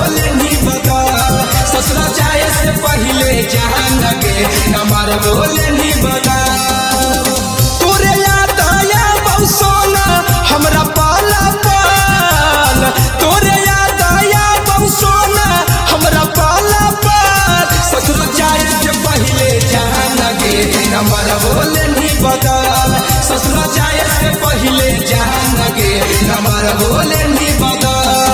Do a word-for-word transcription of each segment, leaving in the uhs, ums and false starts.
बोले नी बदल ससुरा जाए से पहले जान लगे हमार बोले नी बदल तोरे याद आया बहु सोना हमरा पाला पाल तोरे याद आया बहु सोना हमरा पाला पाल ससुरा जाए से पहले जान लगे हमार बोले नी बदल ससुरा जाए से पहले जान लगे हमार बोले नी बदल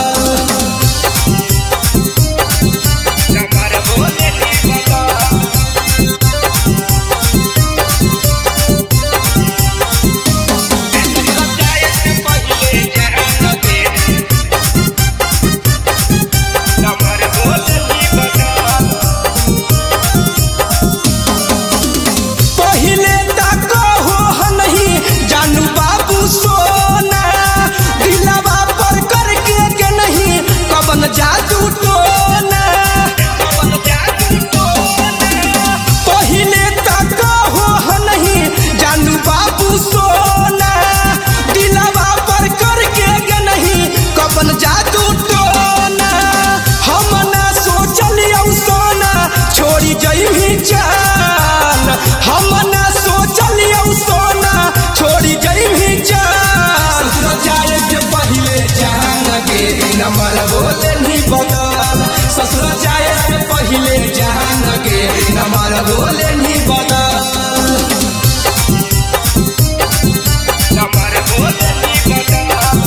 जादू टोना पहले तक हो नहीं जानू बाबू सोना दिलवा पर करके के नहीं कबन जादू टोना हम ना सोचलियो सोना छोड़ी जइही जान हम ना सोचलियो सोना छोड़ी जइही जान ससुर जाए के पहले जान लगे नंबर बोले नी बदल ससुर जाए से पहले जान लगे नंबर बोले नी बदल नंबर बोले नी बदल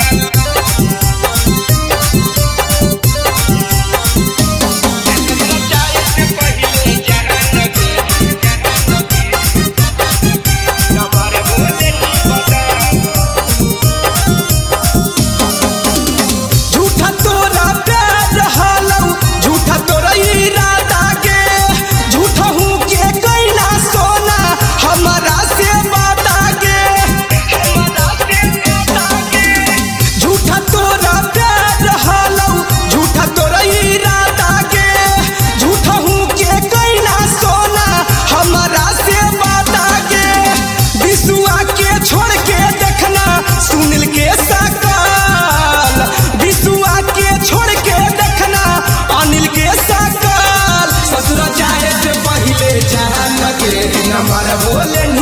ससुर जाए से पहले जान लगे नंबर बोले नी बदल झूठा तोरा प्यार हालौ झूठा तोरा इरादा के झूठा हूँ के कैला सोना हमारा से बाता के हमारा से बाता के झूठा तोरा प्यार हालौ झूठा तोरा इरादा के झूठा हूँ के कैला सोना हमारा से बाता के विसुआ के छोड़ के देखना सुनील के सकाल विसुआ के छोड़ के देखना अनिल के सकाल ससुर जाए से पहले जान लगे हमारा बोले